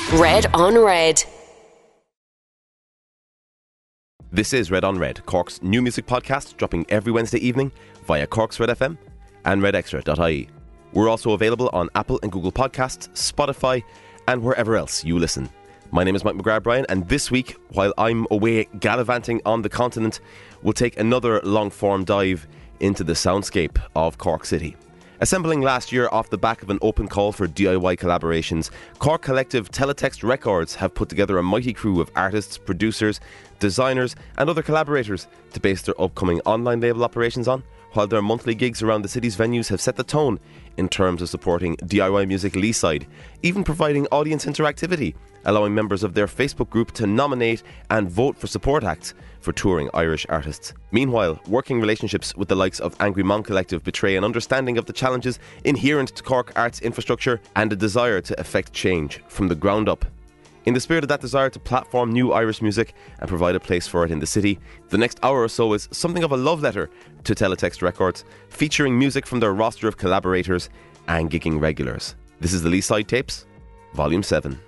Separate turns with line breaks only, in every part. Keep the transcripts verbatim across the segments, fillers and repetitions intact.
Red on Red.
This is Red on Red, Cork's new music podcast, dropping every Wednesday evening via Cork's Red F M and red extra dot I E. We're also available on Apple and Google Podcasts, Spotify, and wherever else you listen. My name is Mike McGrath-Bryan, and this week, while I'm away gallivanting on the continent, we'll take another long-form dive into the soundscape of Cork City. Assembling last year off the back of an open call for D I Y collaborations, Cork collective Teletext Records have put together a mighty crew of artists, producers, designers and other collaborators to base their upcoming online label operations on, while their monthly gigs around the city's venues have set the tone in terms of supporting D I Y music Leeside, even providing audience interactivity, allowing members of their Facebook group to nominate and vote for support acts for touring Irish artists. Meanwhile, working relationships with the likes of Angry Mom Collective betray an understanding of the challenges inherent to Cork arts infrastructure and a desire to effect change from the ground up. In the spirit of that desire to platform new Irish music and provide a place for it in the city, the next hour or so is something of a love letter to Teletext Records, featuring music from their roster of collaborators and gigging regulars. This is the Leeside Tapes, Volume seven.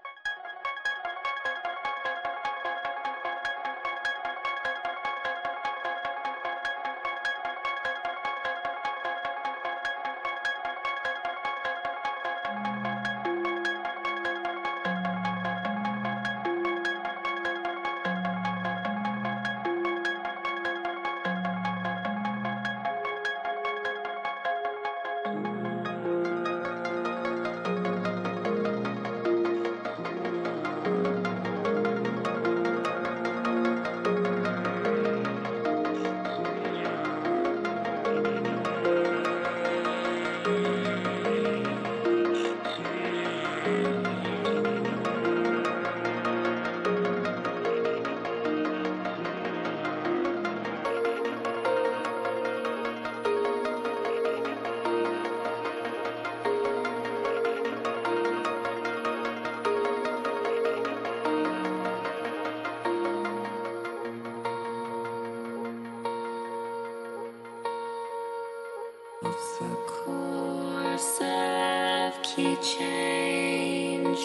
The course of key changes,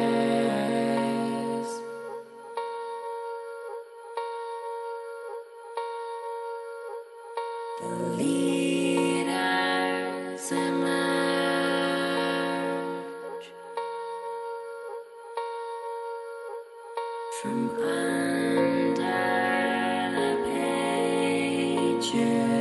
the leaders emerge from under the pages.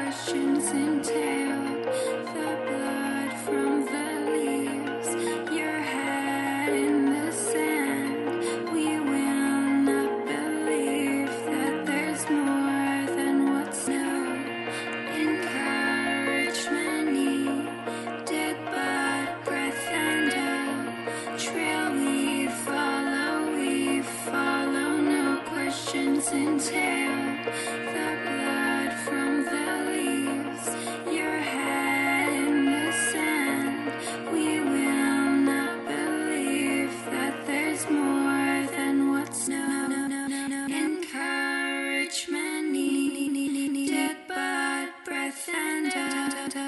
Entailed the blood from the leaves. Your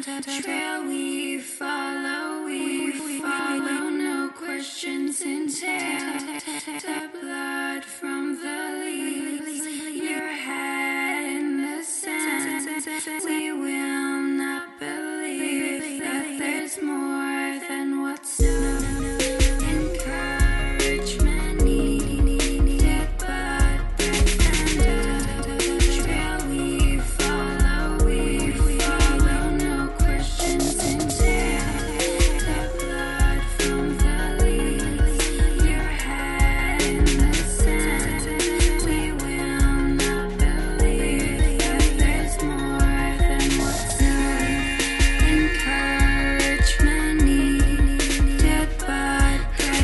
trail we follow, we follow, no questions entail. The blood from the leaves, your head in the sand. We will not believe that there's more than what's known. Encouragement needed, but trail we follow, we follow, no questions entail. The blood from the leaves, your head in the sand. We will not believe that there's more than what's known. Encouragement needed, but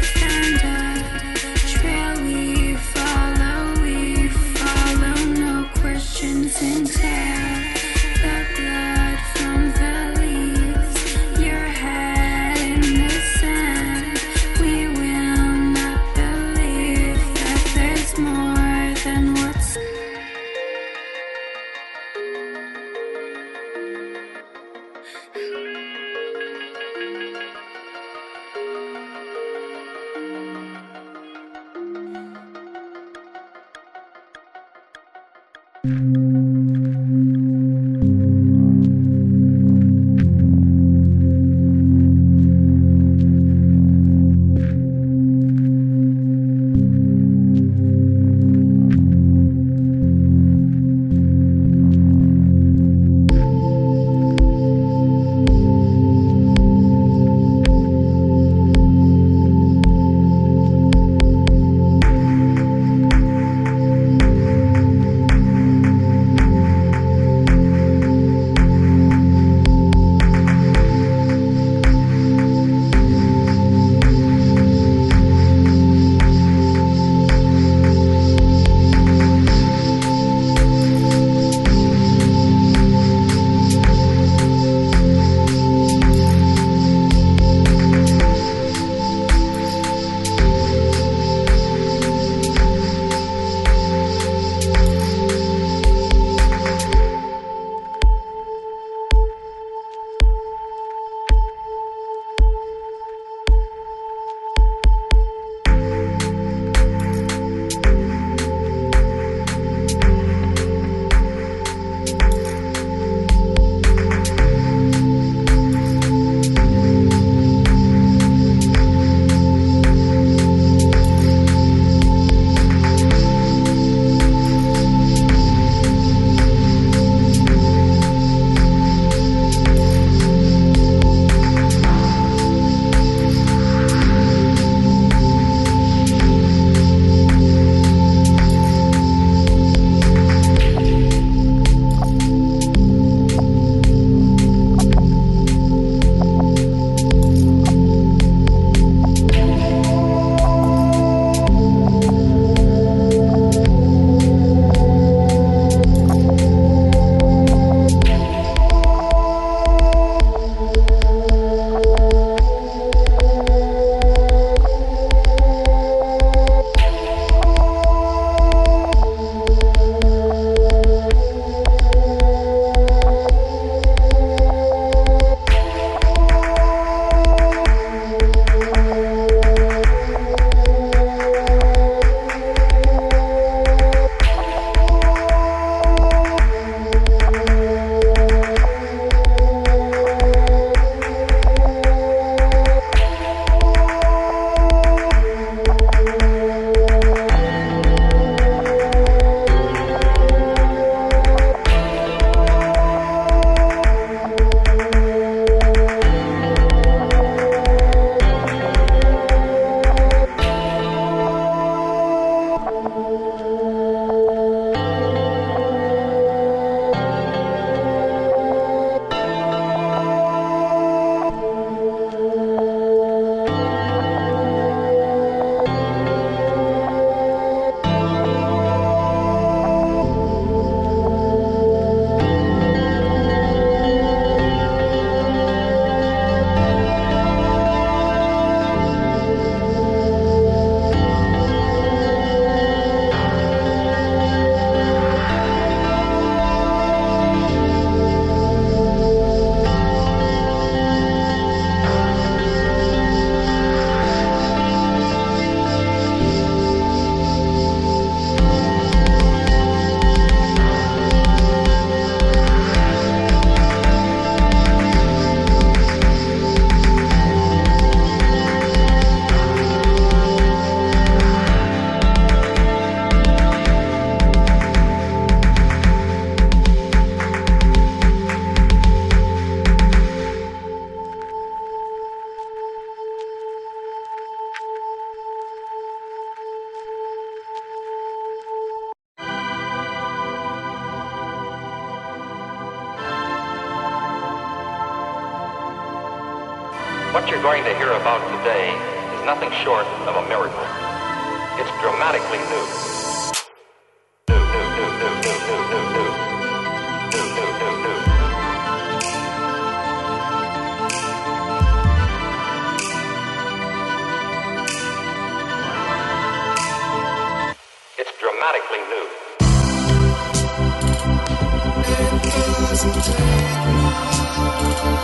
trail we follow, we follow, no questions entail. The blood from the leaves, your head in the sand. We will not believe that there's more than what's
What you're going to hear about today is nothing short of a miracle. It's dramatically new. New, new, new, new, new, new, new, new. New, new, new, new. It's dramatically new.
It doesn't take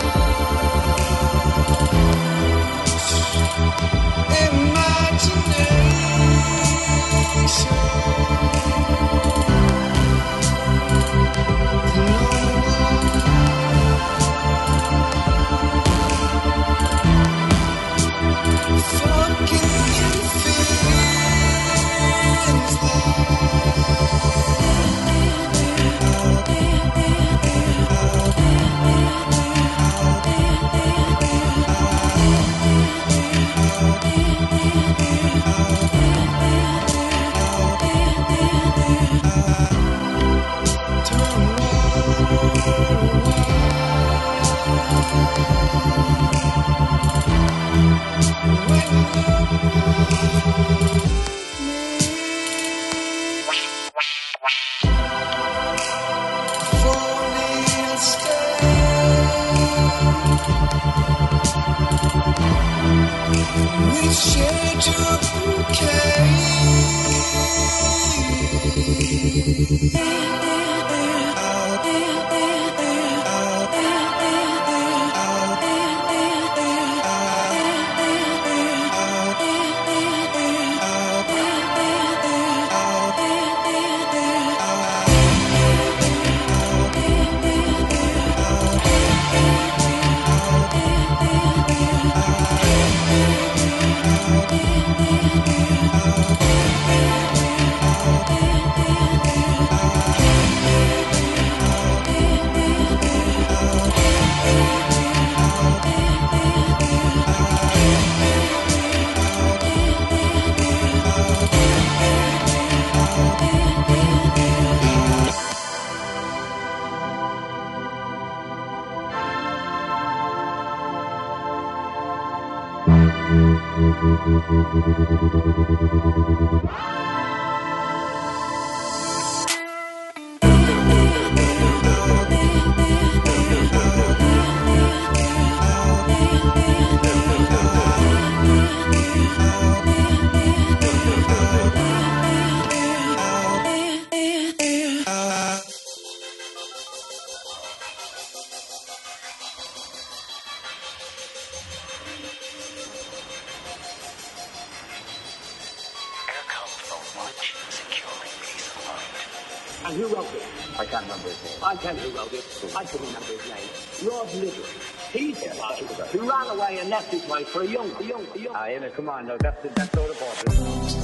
And who wrote it? I can't remember his name. I tell you who wrote it. I can remember his name. Rob Little. He's the guy who ran away and left his wife for a young, a young, a young.
Ah, yeah, come on, no, that's that's all about it.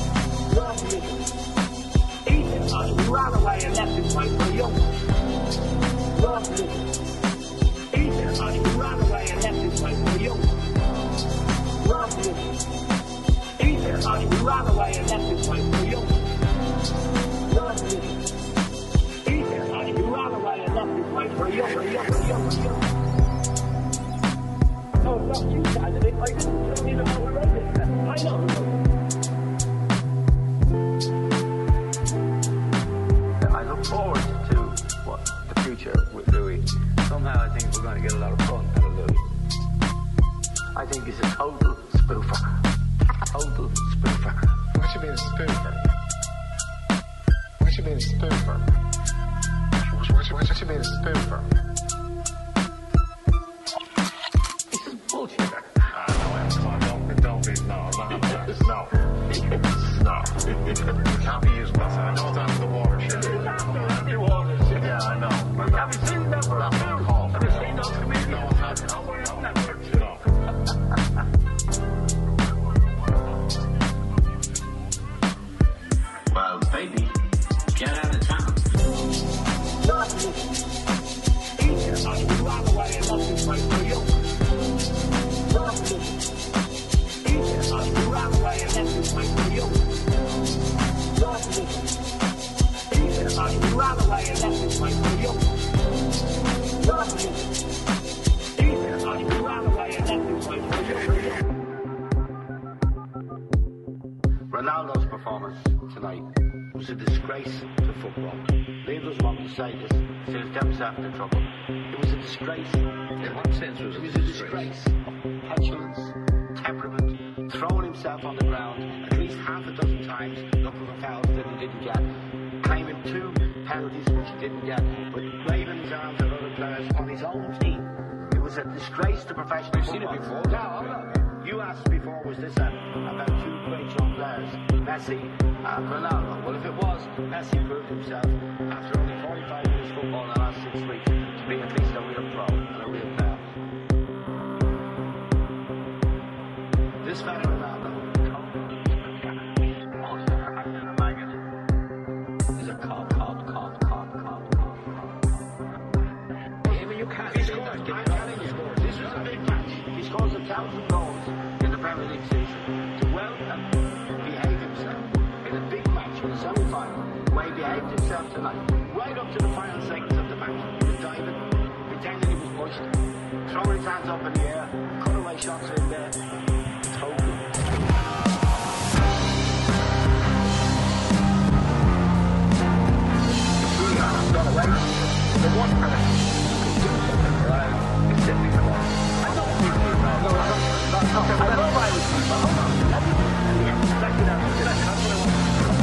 Rob Little. He's the guy who ran away and left his wife for a young. Rob Little. He's the guy who ran away and left his wife for a young. Rob Little. He's the guy who ran away and left his wife for a young. Rob Little. He ran away and left his wife for a young, for a young, for a young, for a young. No, it's not you, Simon. I didn't even know who wrote it. I know who wrote it.
I look forward to what the future with Louis. Somehow I think we're going to get a lot of fun out of Louis. I think he's a total spoofer. Total spoofer.
What you mean spoofer? What you mean spoofer? What, what, what you mean spoofer?
This is bullshit.
Ah, no, come on, don't, don't be, no, no, no, no. No. It can't be used, but I know it's out of the water, shit. The water, shit. Yeah, I know. Have you seen that? That's what call. Have you seen those comedians? No, I haven't. No.
Well, baby, get out of town.
He ran away and left his wife for a young.
say this, so he's got himself into trouble. It was a disgrace.
In what sense was
It
it
was a disgrace of petulance, temperament, throwing himself on the ground at least half a dozen times, looking for fouls that he didn't get, claiming two penalties which he didn't get, but waving his arms at other players on his own team. It was a disgrace to professional
We've
football.
seen it before.
No, hold on. You asked before, was this a, about two great young players, Messi and Ronaldo? Well, if it was, Messi proved himself after only forty-five years football in the last six weeks to be at least a real pro and a real player. This fella Ronaldo, he's a cop, cop, cop, cop, cop, cop.
Yeah, but you can't
He
say
scores,
that.
I'm
Get
telling you, this was a big match. He scores a thousand goals in the Premier League season to well and behave himself in a big match in the semi-final, where he behaved himself tonight, right up to the final seconds of the match. He was diving, pretending he was pushed, throwing his hands up in the air, cutaway shots in there. Totally. Got away. The one person who can do something right is Sidney Crosby. I don't think he's right. No, no, no, no. I know why he's right. Hold on. Let me check it out. That's what I want.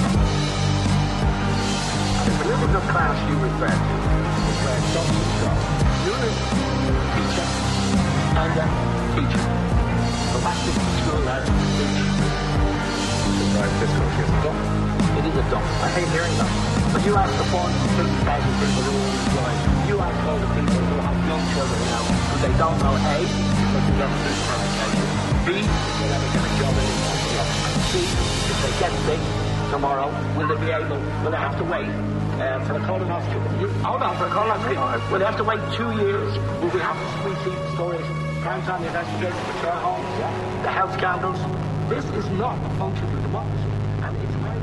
The political class you refer to is where social strong. Unit, teacher, and a teacher. Go back to school as a teacher.
right, this country is dumb.
It is a dump. I hate hearing that. But you ask the four hundred fifty thousand people who are employed, you ask all the people who have young children now, who they don't know, A, because they never do education, B, if they'll ever get a job in the job, C, if they get sick tomorrow, will they be able, will they have to wait uh, for the colonoscopy? You, hold on, for the colonoscopy. Will they have to wait two years? Will we have to we see stories, crime time investigations for care homes, yeah? The health scandals? This is not a functional democracy, and it's very...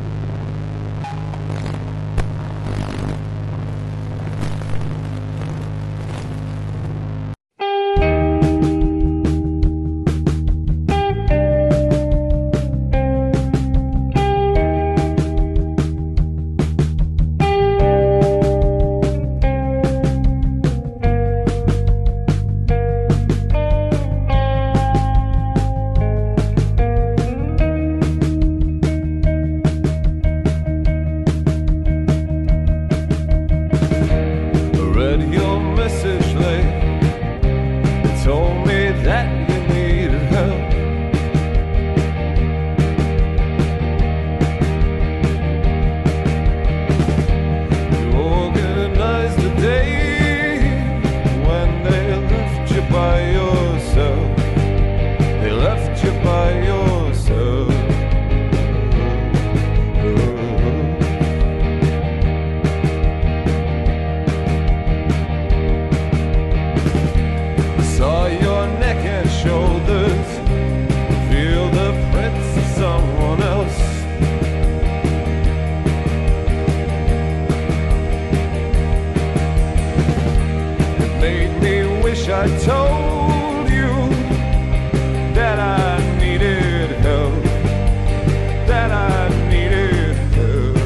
I told you that I needed help, that I needed help.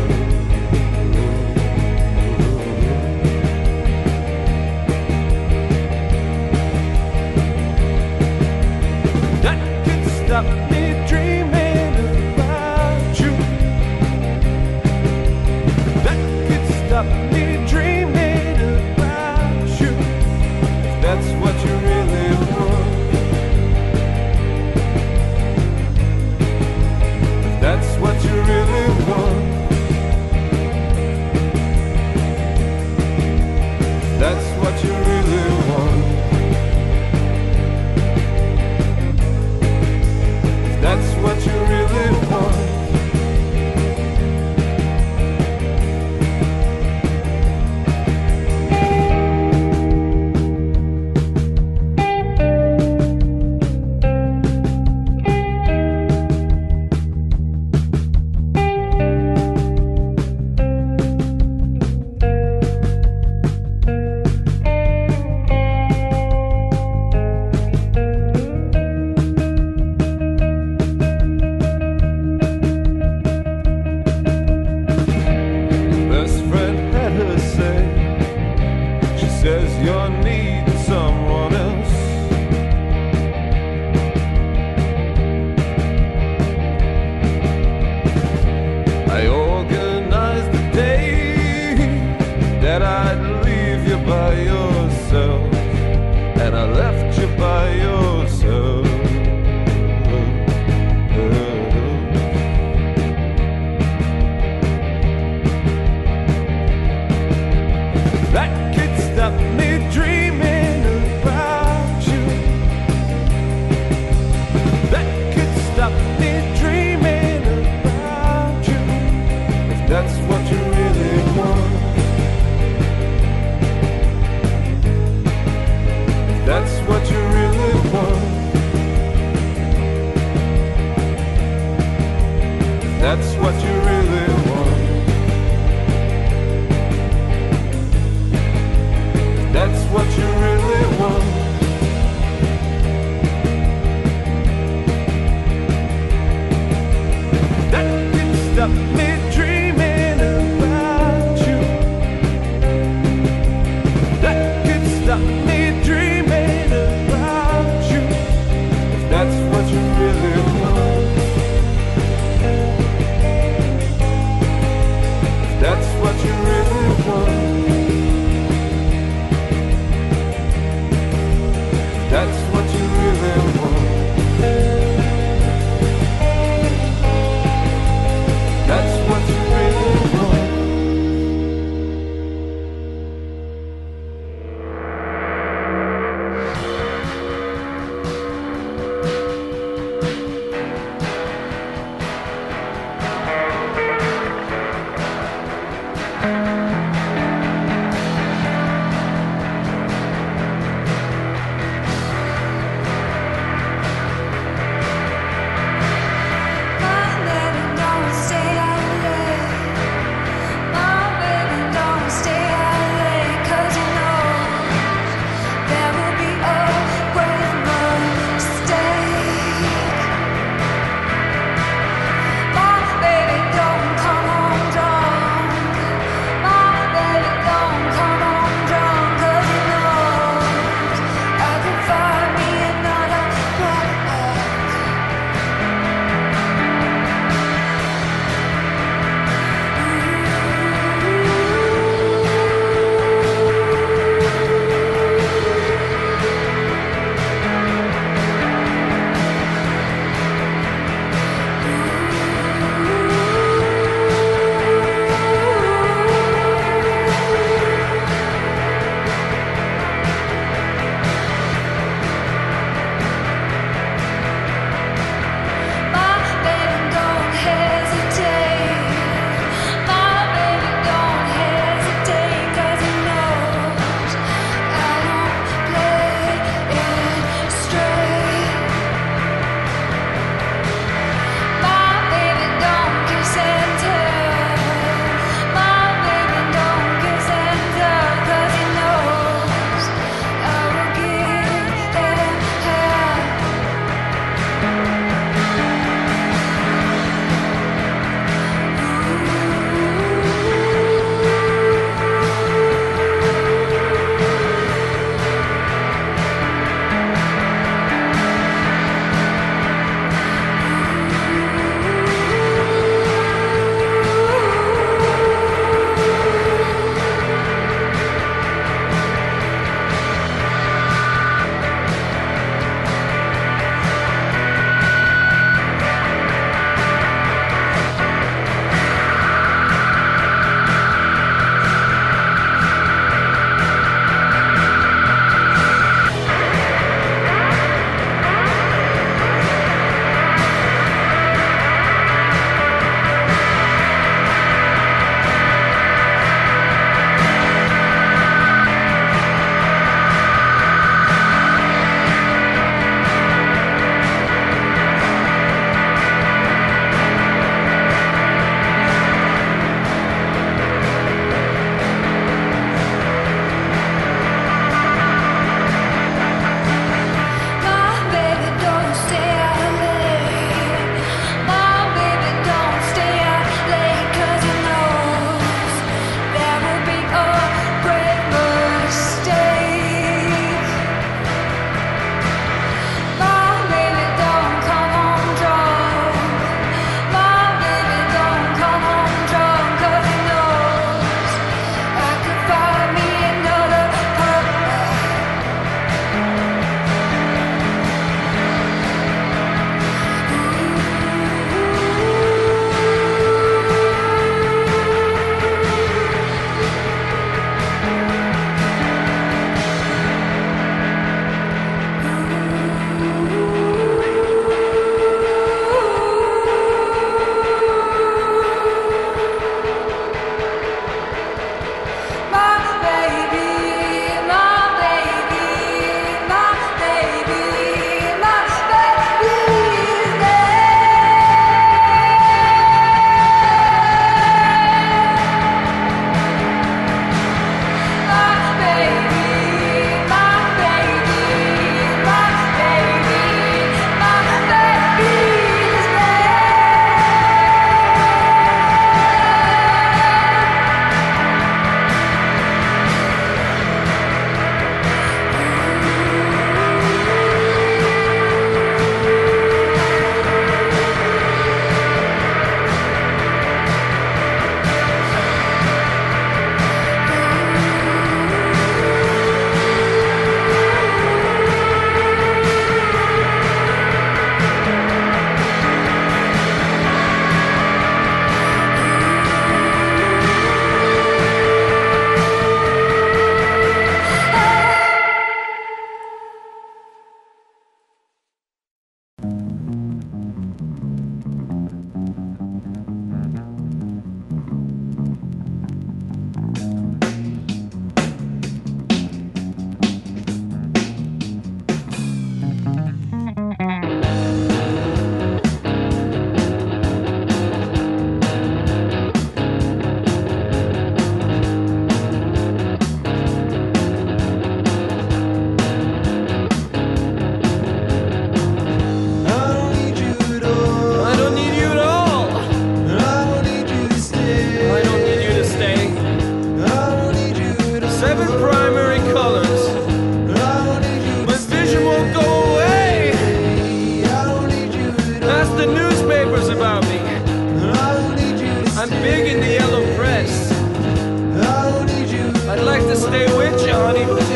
That could stop me dreaming about you. That could stop me dreaming about you. That's what you really want. says you're needing someone else. I organized the day that I'd leave you by yourself, and I left you by yourself. That could stop me dreaming about you. That could stop me dreaming about you, if that's what you really want.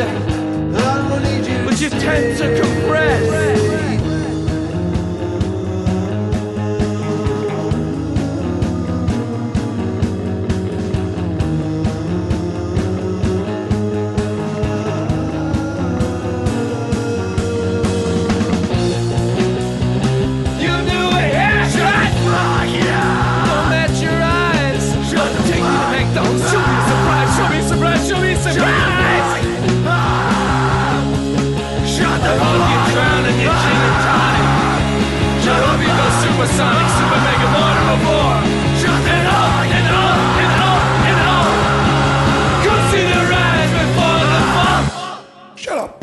but you tend to compress. Supersonic, super mega modern before. Shut it up, and up, and up, and up. Come see the rise before the fall. Shut up.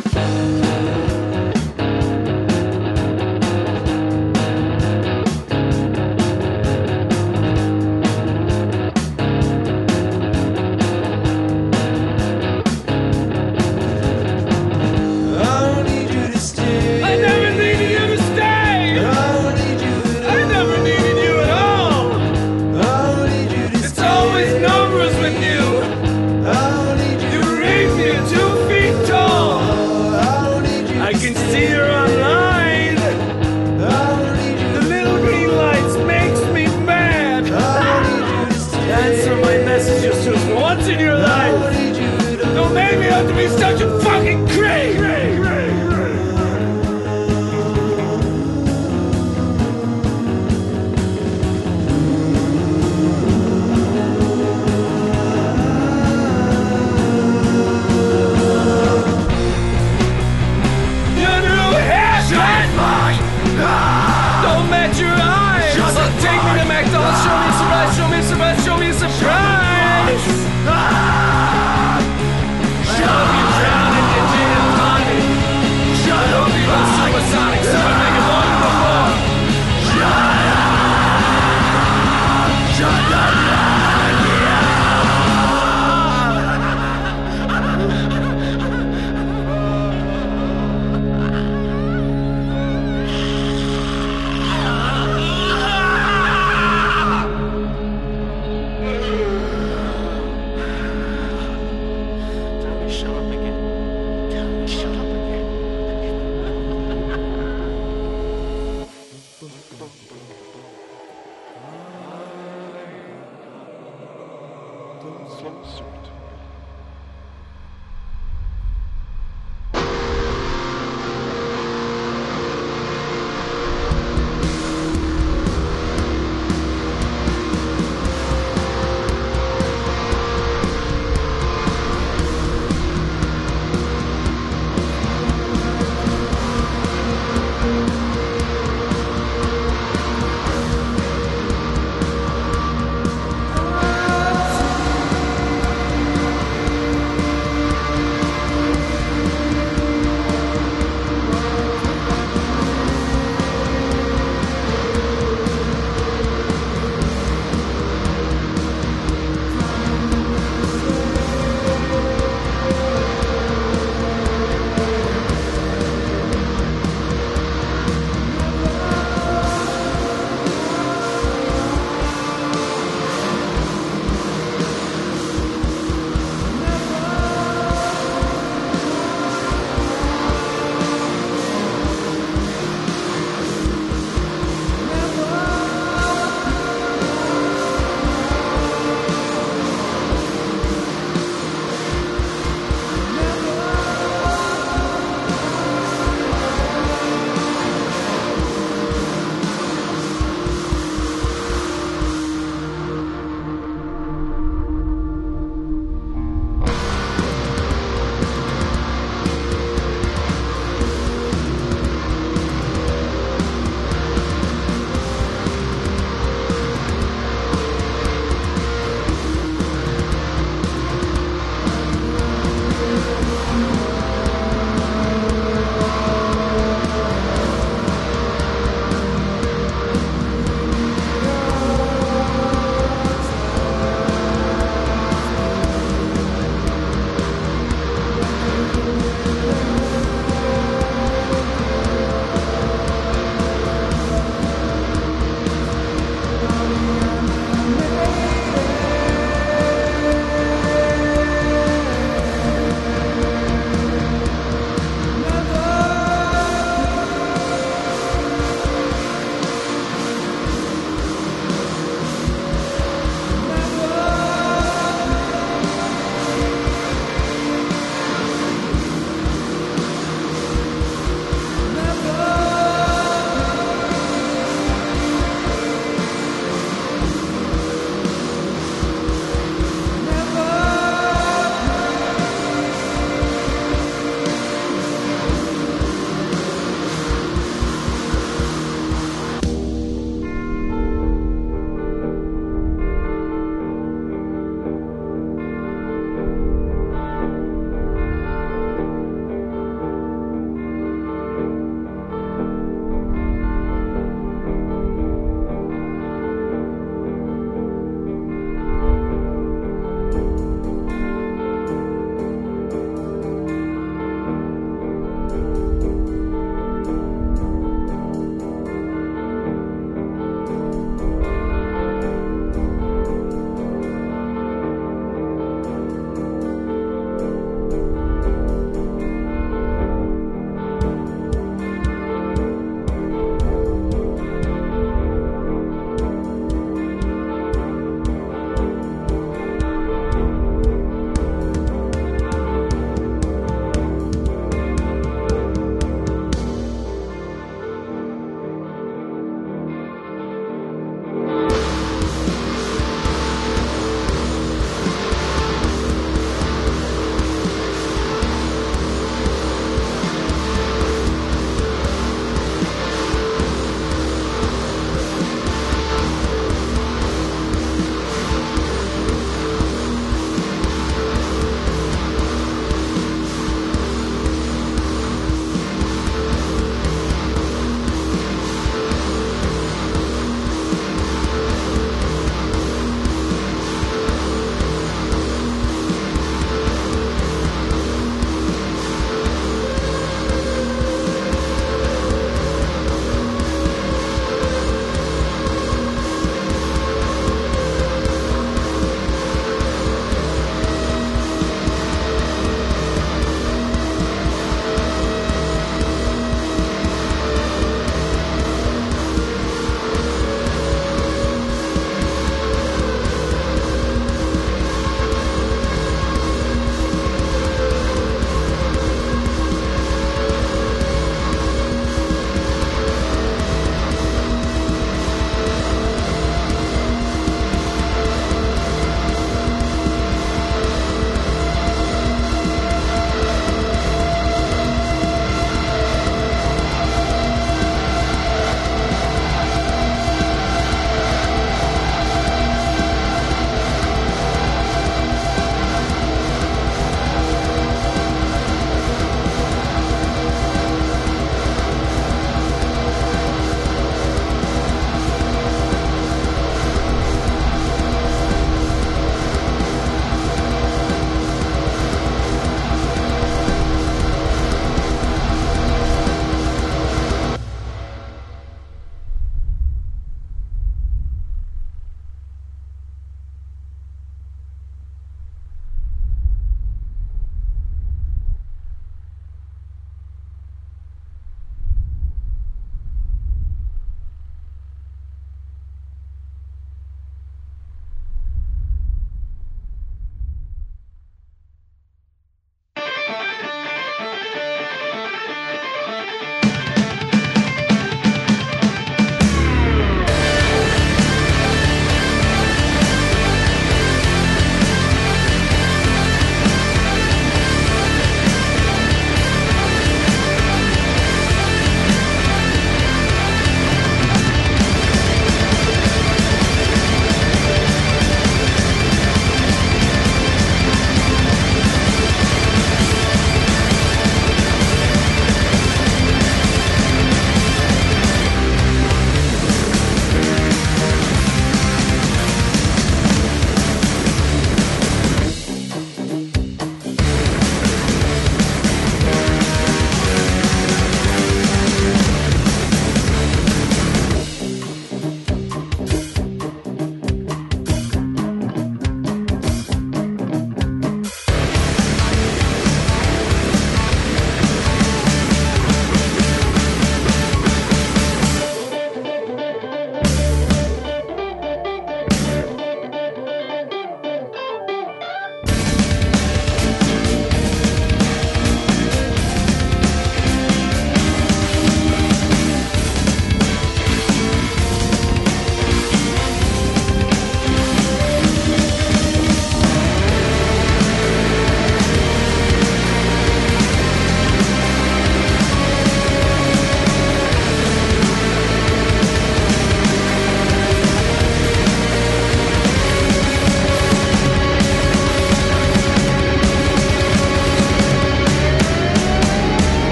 Show me surprise. Shut up, you drown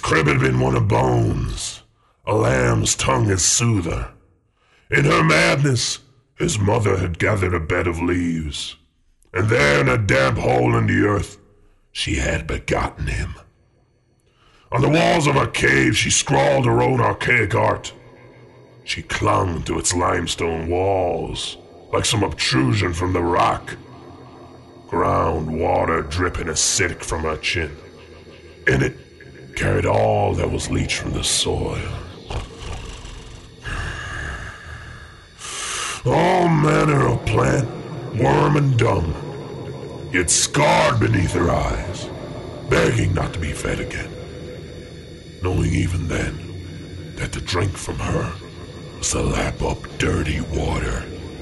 crib had been one of bones, a lamb's tongue as soother. In her madness, his mother had gathered a bed of leaves, and there in a damp hole in the earth, she had begotten him. On the walls of her cave, she scrawled her own archaic art. She clung to its limestone walls, like some obtrusion from the rock. Groundwater dripping acidic from her chin. In it, carried all that was leached from the soil. All manner of plant, worm, and dung, yet scarred beneath her eyes, begging not to be fed again, knowing even then that to drink from her was to lap up dirty water.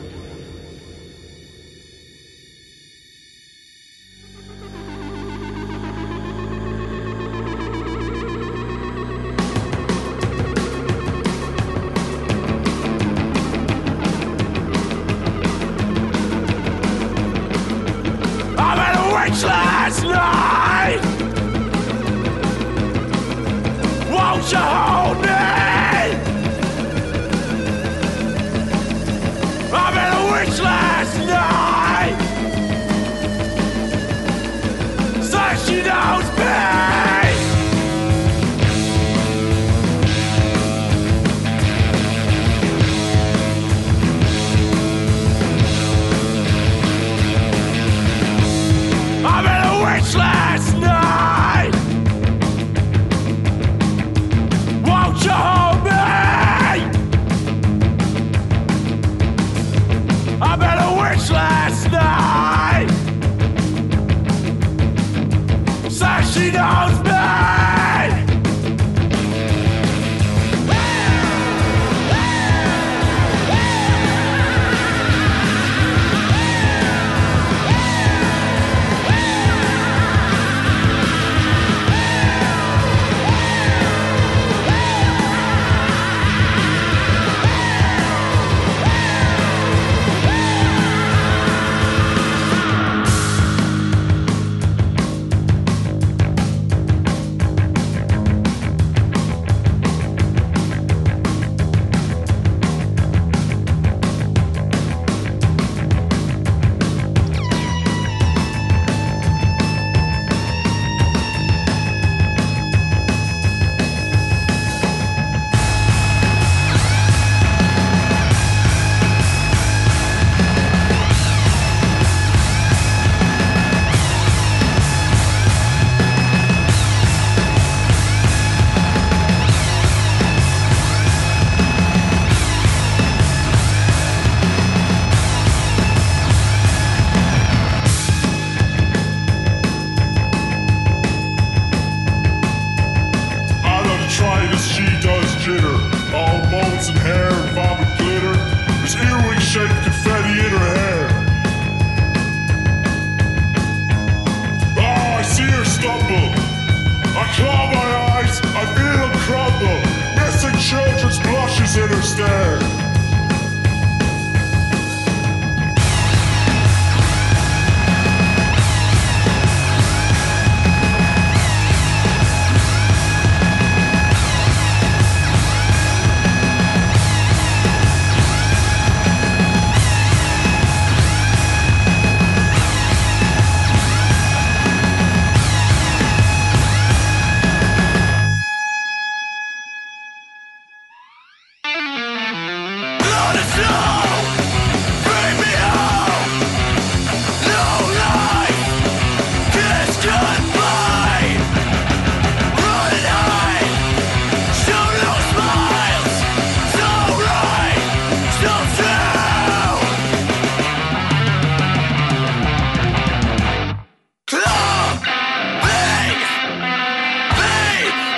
Last night, won't you hold me? I met a witch last night, so she knows me. Last night, won't you hold me? I met a witch last night, so she knows me.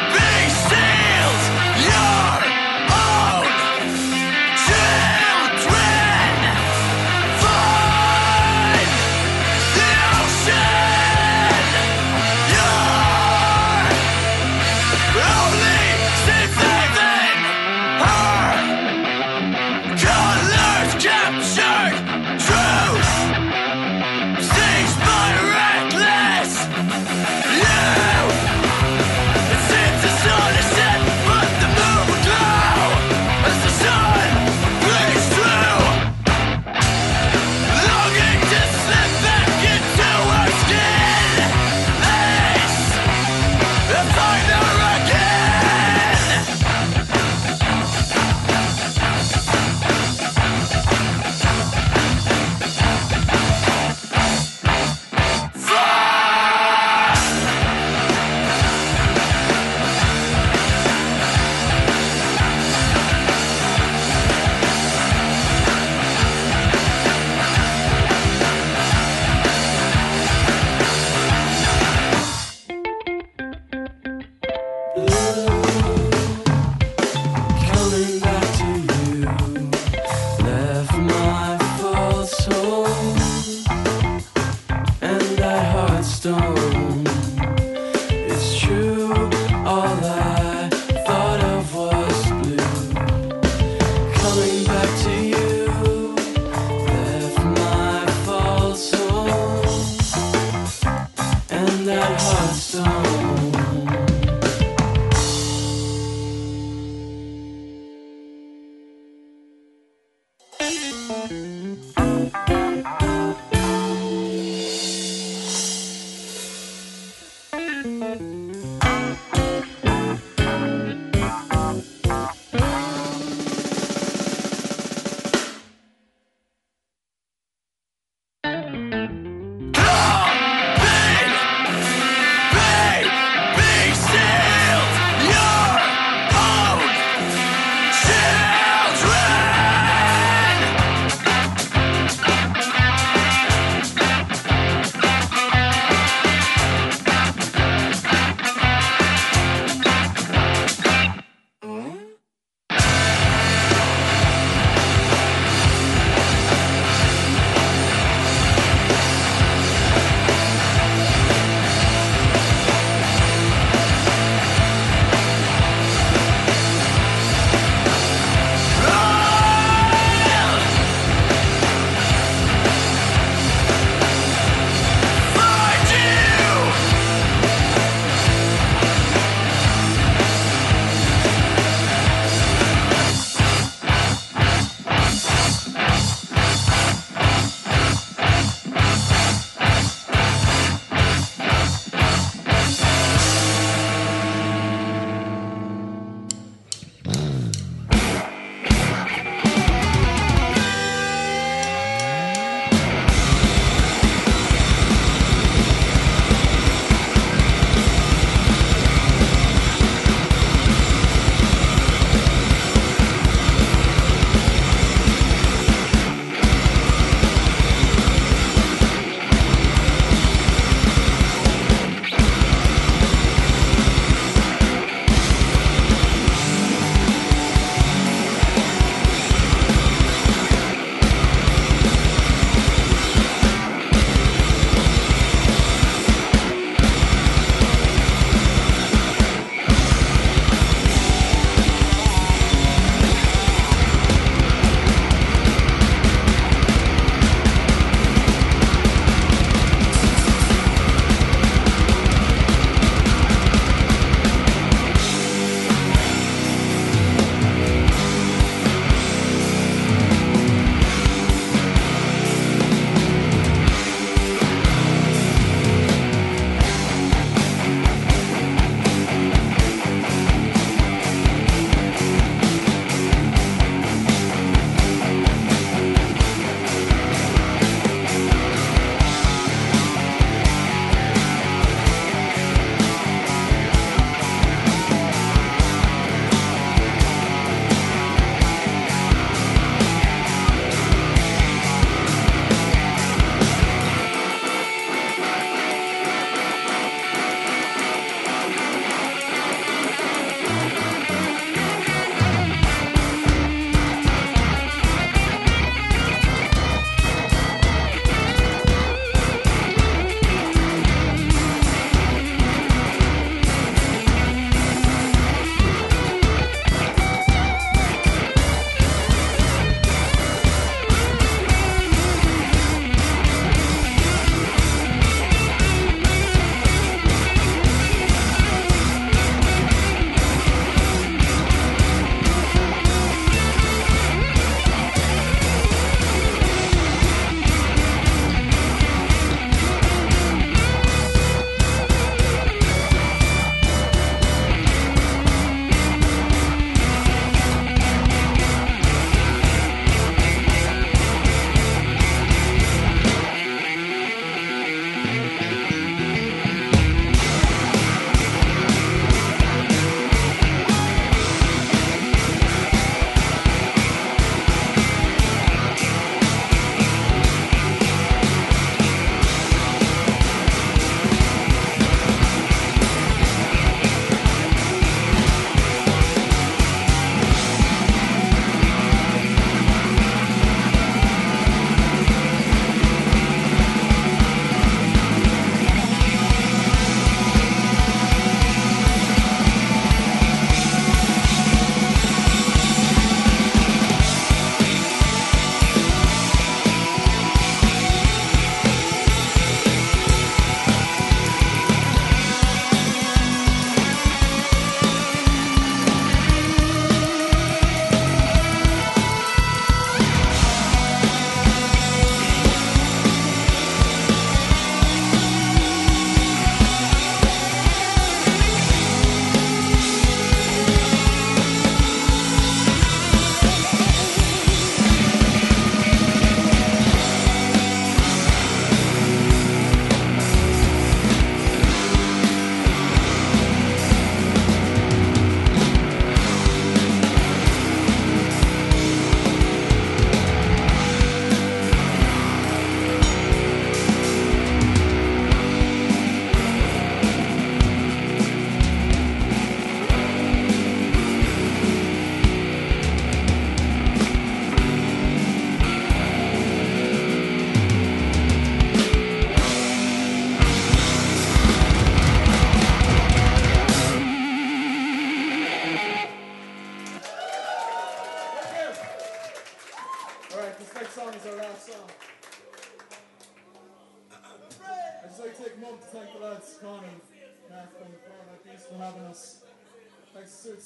Children! Children!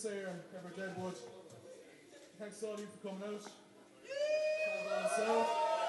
Sayer and Trevor Deadwood. Thanks to all of you for coming out. Have a sound.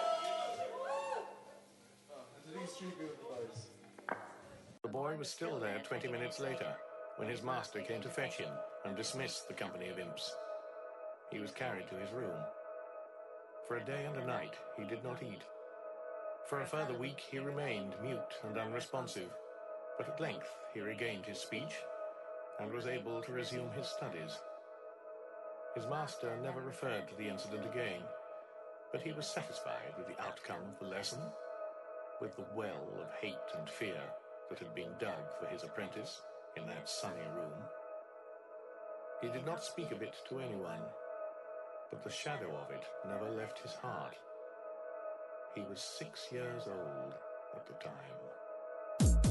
Oh, and to these three beautiful boys.
The boy was still there twenty minutes later, when his master came to fetch him and dismissed the company of imps. He was carried to his room. For a day and a night he did not eat. For a further week he remained mute and unresponsive, but at length he regained his speech and was able to resume his studies. His master never referred to the incident again, but he was satisfied with the outcome of the lesson, with the well of hate and fear that had been dug for his apprentice in that sunny room. He did not speak of it to anyone, but the shadow of it never left his heart. He was six years old at the time.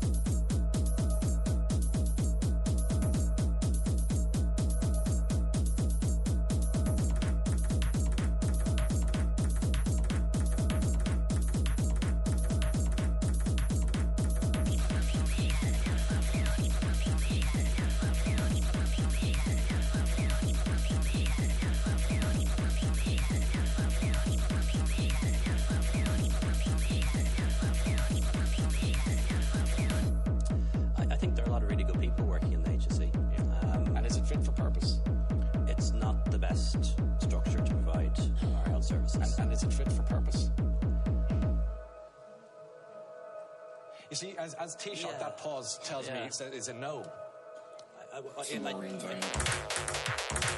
You see, as, as Taoiseach, yeah. that pause tells yeah. me it's a, it's a no.
I, I, I, I, I,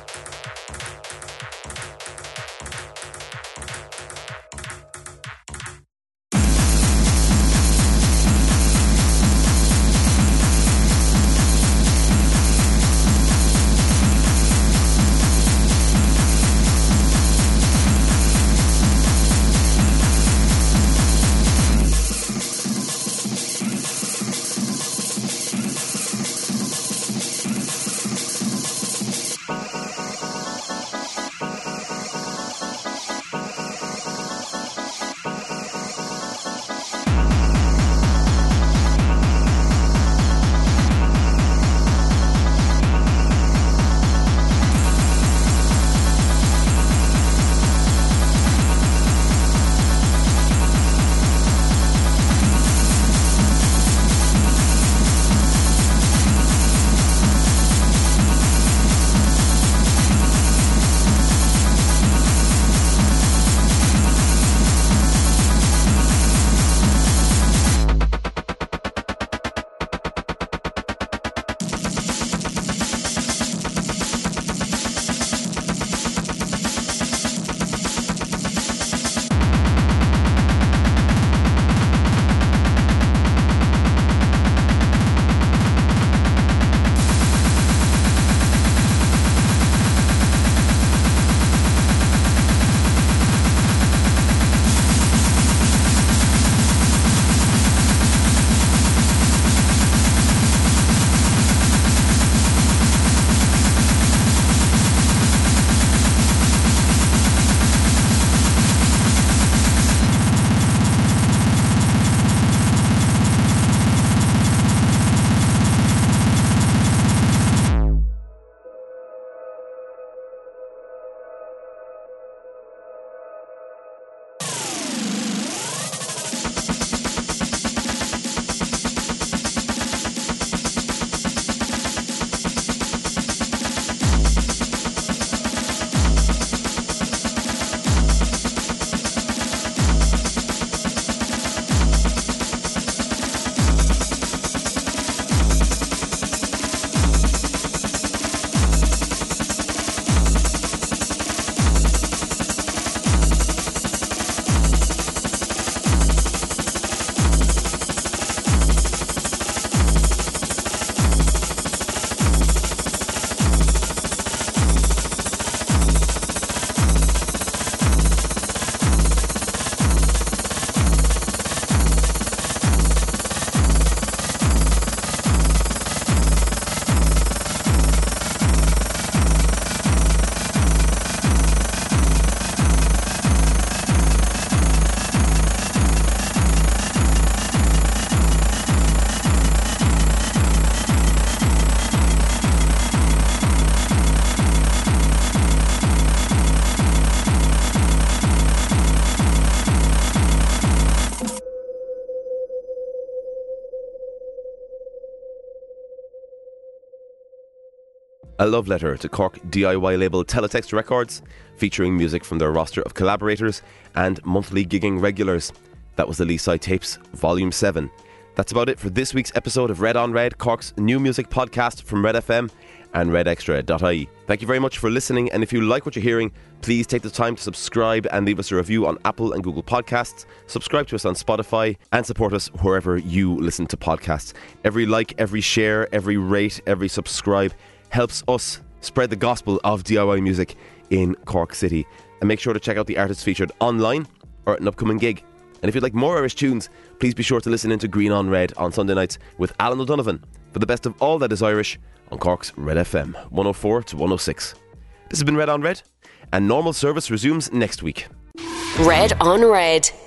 a love letter to Cork D I Y label Teletext Records, featuring music from their roster of collaborators and monthly gigging regulars. That was the Leaside Tapes, Volume seven. That's about it for this week's episode of Red on Red, Cork's new music podcast from Red F M and red extra dot I E. Thank you very much for listening, and if you like what you're hearing, please take the time to subscribe and leave us a review on Apple and Google Podcasts, subscribe to us on Spotify, and support us wherever you listen to podcasts. Every like, every share, every rate, every subscribe helps us spread the gospel of D I Y music in Cork City. And make sure to check out the artists featured online or at an upcoming gig. And if you'd like more Irish tunes, please be sure to listen into Green on Red on Sunday nights with Alan O'Donovan for the best of all that is Irish on Cork's Red F M, one oh four to one oh six. This has been Red on Red, and normal service resumes next week.
Red on Red.